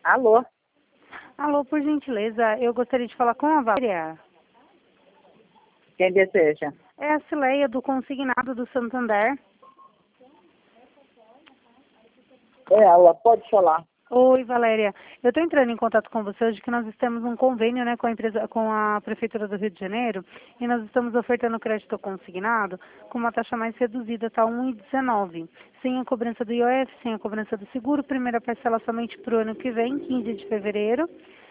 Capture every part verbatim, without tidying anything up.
Alô? Alô, por gentileza, eu gostaria de falar com a Valéria. Quem deseja? É a Cileia do Consignado do Santander. É ela, pode falar. Oi, Valéria. Eu estou entrando em contato com você hoje que nós temos um convênio, né, com a empresa, com a Prefeitura do Rio de Janeiro, e nós estamos ofertando crédito consignado com uma taxa mais reduzida, tá um vírgula dezenove, sem a cobrança do I O F, sem a cobrança do seguro, primeira parcela somente para o ano que vem, quinze de fevereiro.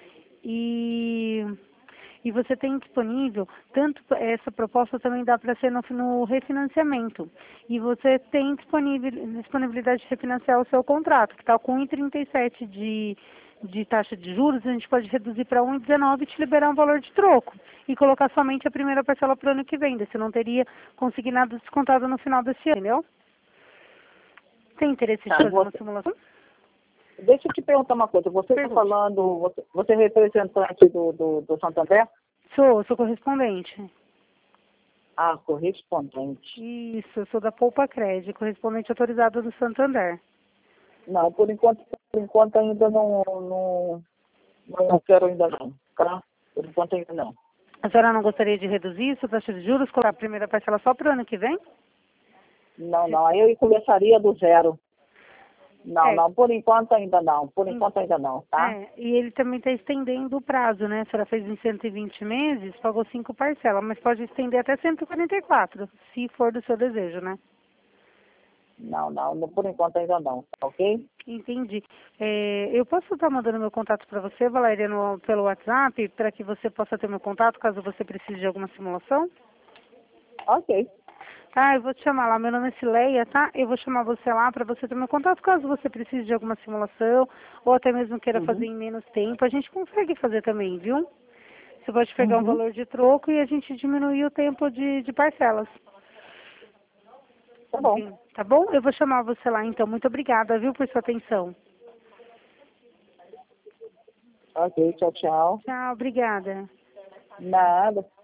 E E você tem disponível, tanto essa proposta também dá para ser no, no refinanciamento. E você tem disponível, disponibilidade de refinanciar o seu contrato, que está com um vírgula trinta e sete de, de taxa de juros, a gente pode reduzir para um vírgula dezenove e te liberar um valor de troco. E colocar somente a primeira parcela para o ano que vem. Você não teria consignado descontado no final desse ano, entendeu? Tem interesse de Tá, fazer você, uma simulação? deixa eu te perguntar uma coisa. Você está falando, você, você é representante do, do, do Santander? Sou, sou correspondente. Ah, correspondente. Isso, eu sou da Poupa Cred, correspondente autorizada do Santander. Não, por enquanto, por enquanto ainda não, não, não quero ainda não, tá? Por enquanto ainda não. A senhora não gostaria de reduzir isso, taxa de juros, colocar a primeira parcela só para o ano que vem? Não, não, aí eu começaria do zero. Não, É. não, por enquanto ainda não, por enquanto ainda não, tá? É, e ele também está estendendo o prazo, né? A senhora fez em cento e vinte meses, pagou cinco parcelas, mas pode estender até cento e quarenta e quatro, se for do seu desejo, né? Não, não, não, por enquanto ainda não, tá ok? Entendi. É, eu posso estar mandando meu contato para você, Valéria, no, pelo WhatsApp, para que você possa ter meu contato caso você precise de alguma simulação? Ok. Tá, eu vou te chamar lá. Meu nome é Cileia, tá? Eu vou chamar você lá para você ter meu contato caso você precise de alguma simulação ou até mesmo queira fazer Uhum. em menos tempo. A gente consegue fazer também, viu? Você pode pegar um Uhum. valor de troco e a gente diminuir o tempo de, de parcelas. Tá bom. Sim, tá bom? Eu vou chamar você lá então. Muito obrigada, viu, por sua atenção. Ok, tchau, tchau. Tchau, obrigada. Nada.